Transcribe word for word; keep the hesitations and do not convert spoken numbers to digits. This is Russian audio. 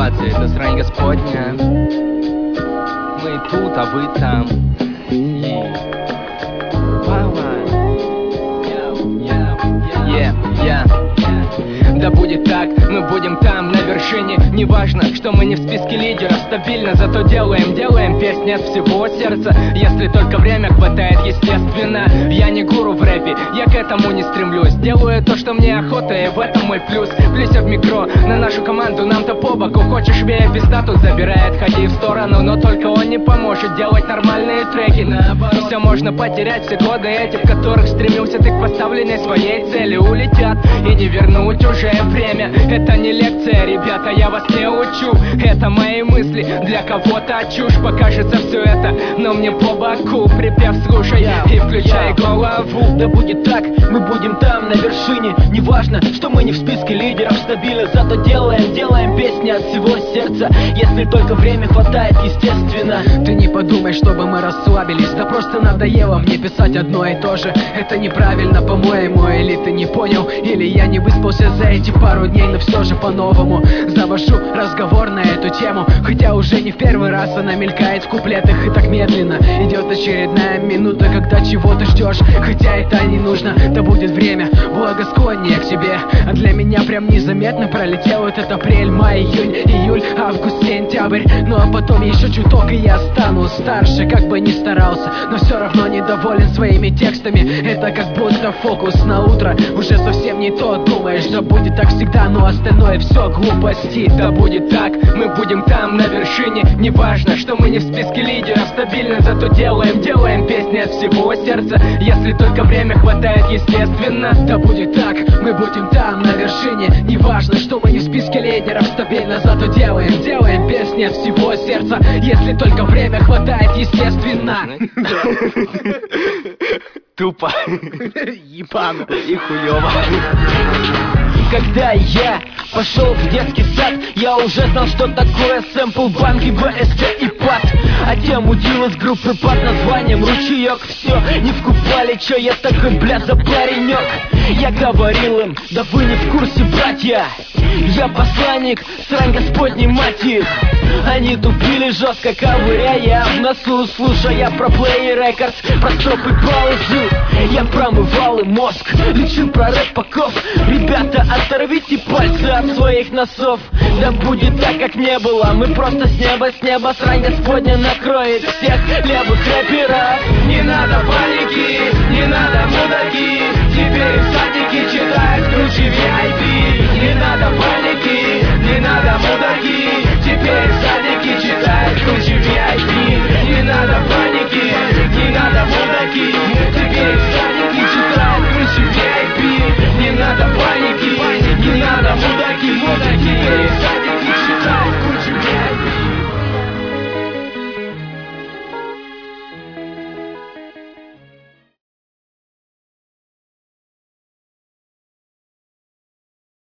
ситуация, это срань Господня. Мы тут, а вы там. Yeah, yeah. Да будет так, мы будем там, на вершине. Неважно, что мы не в списке лидеров. Стабильно, зато делаем, делаем песни от всего сердца. Если только время хватает, естественно. Я не гуру в рэпе, я к этому не стремлюсь. Делаю то, что мне охота, и в этом мой плюс. Плюся в микро, на нашу команду нам-то по боку. Хочешь вея, пизда тут забирает, ходи в сторону. Но только он не поможет делать нормальные треки. Все можно потерять, все годы эти, в которых стремился ты к поставленной своей цели. Улетят и не вернуть уже время. Это не лекция, ребята, я вас не учу. Это мои мысли, для кого-то чушь. Покажется все это, но мне по боку. Припев слушай yeah, и включай yeah. голову. Да будет так, мы будем там, на вершине. Неважно, что мы не в списке лидеров. Стабильно, зато делаем, делаем песни от всего сердца. Если только время хватает, естественно. Ты не подумай, чтобы мы расслабились. Да просто надоело мне писать одно и то же. Это неправильно, по-моему. Или ты не понял, или я не выспался за эти пару дней. Но все же по-новому завожу разговор на эту тему. Хотя уже не в первый раз она мелькает в куплетах. И так медленно идет очередная минута, когда чего-то ждешь, хотя это не нужно. Да будет время благосклоннее к тебе. А для меня прям незаметно пролетел этот апрель, май, июнь, июль, август, сентябрь. Ну а потом еще чуток, и я стану старше. Как бы ни старался, но все равно недоволен своими текстами. Это как будто фокус на утро. Уже совсем не то думаешь. Да будет так всегда, но остальное все глупости. Да будет так, мы будем там, на вершине. Неважно, что мы не в списке лидеров. Стабильно, зато делаем, делаем песни от всего сердца. Если только время хватает, естественно. Да будет так, мы будем там, на вершине. Неважно, что мы не в списке лидеров. Стабильно, зато делаем, делаем песни от всего сердца. Если только время хватает, естественно. Тупо, ебано и хуёво. Когда я пошел в детский сад, я уже знал, что такое сэмпл, банки, БСТ и пад. А те мудила с группы под названием Ручеек. Все, не вкупали, чё я такой, бля, за паренек. Я говорил им, да вы не в курсе, братья. Я посланник, срань Господней, мать их. Они тупили жестко, ковыряя в носу, слушая про Play Records, про стропы паузу. Я промывал им мозг, лечил про рэп-паков. Ребята, оторвите пальцы от своих носов. Да будет так, как не было. Мы просто с неба, с неба срань Господня накроет всех левых рэперов. Не надо